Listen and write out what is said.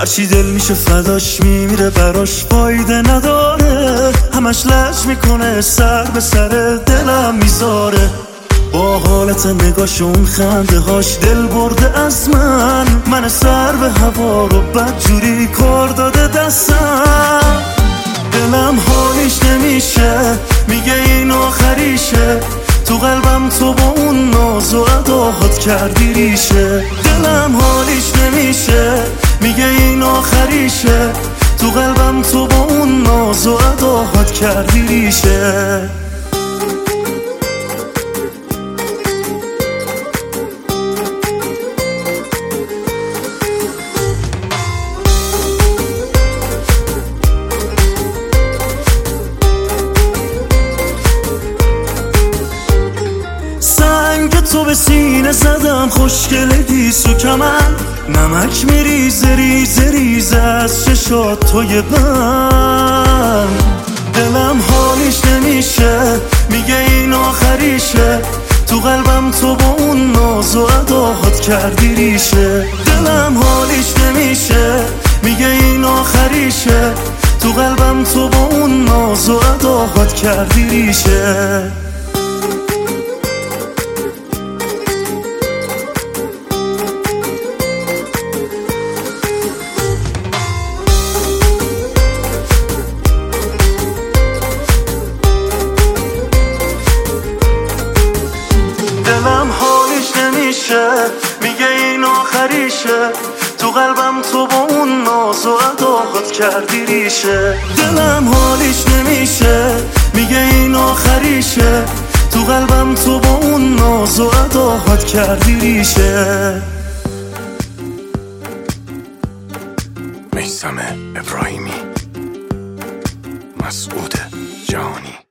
هرچی دل میشه فداش میمیره براش فایده نداره، همش لج میکنه سر به سر دلم میذاره. با حالت نگاش اون خنده هاش دل برده از من سر به هوا رو بدجوری کار داده دستم. دلم حالیش نمیشه میگه این آخریشه، تو قلبم تو با اون ناز و اداهات کردی ریشه. دلم حالیش نمیشه میگه این آخریشه، تو قلبم تو با اون ناز و اداهات کردی ریشه. تو به سینه زدم خوشگله گیسو کمن، نمک میریزه ریزه ریزه از چشات توی من. دلم حالیش نمیشه میگه این آخریشه، تو قلبم تو با اون ناز و اداهات کردی ریشه. دلم حالیش نمیشه میگه این آخریشه، تو قلبم تو با اون ناز و اداهات کردی ریشه. دلم حالیش نمیشه میگه این آخریشه، تو قلبم تو با اون ناز و اداهات کردی ریشه. دلم حالیش نمیشه میگه این آخریشه، تو قلبم تو با اون ناز و اداهات کردی ریشه. میثم ابراهیمی، مسعود جهانی.